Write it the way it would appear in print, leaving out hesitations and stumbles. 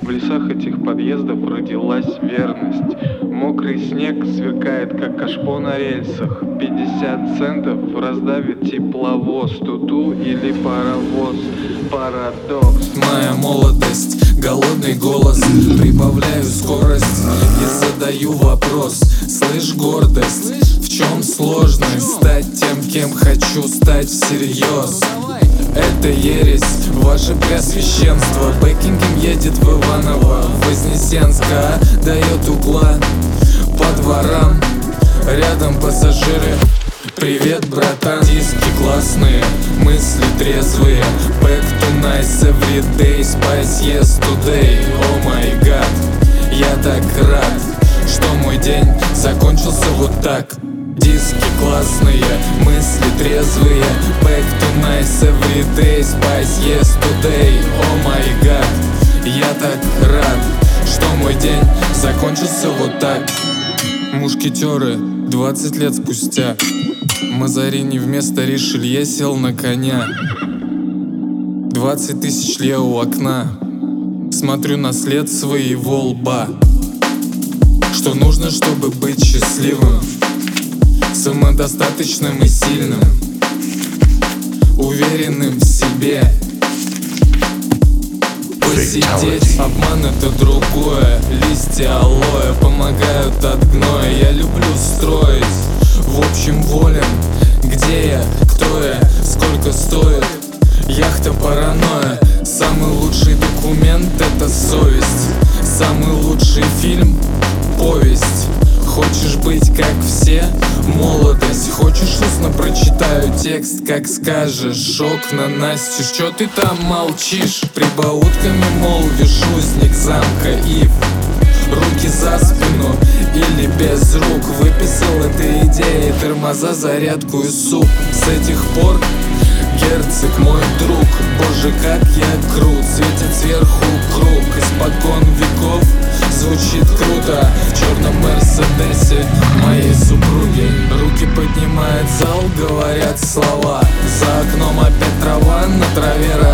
В лесах этих подъездов родилась верность. Мокрый снег сверкает, как кашпо на рельсах. 50 центов раздавит тепловоз, туту или паровоз. Парадокс. Моя молодость, голодный голос, прибавляю скорость и задаю вопрос. Слышь, гордость, в чем сложность? Стать тем, кем хочу стать всерьез. Это ересь, ваше преосвященство. Бекингем едет в Иваново, Вознесенск, дает угла по дворам. Рядом пассажиры. Привет, братан, диски классные, мысли трезвые. Back to nice every day, spice yes today. О май гад, я так рад, что мой день закончился вот так. Диски классные, мысли трезвые. Back to nice every day, spice yes today. О май гад, я так рад, что мой день закончился вот так. Мушкетеры, 20 лет спустя. Мазарини вместо Ришелье сел на коня. 20 тысяч лет у окна. Смотрю на след своего лба. Что нужно, чтобы быть счастливым? Самодостаточным и сильным, уверенным в себе. Посидеть, обман это другое. Листья алоэ помогают от гноя. Я люблю строить, в общем волен. Где я, кто я, сколько стоит яхта паранойя. Самый лучший документ это совесть. Самый лучший фильм повесть. Хочешь быть как все? Молодость. Хочешь устно прочитаю текст, как скажешь. Окна настежь, чё ты там молчишь? Прибаутками молвишь, узник замка Ив. Руки за спину или без рук. Выписал этой идеей тормоза, зарядку и суп. С этих пор герцог мой друг. Боже, как я крут. Светит сверху круг. Испокон веков звучит круто. В черном мерседесе моей супруги. Руки поднимает зал, говорят слова. За окном опять трава, на траве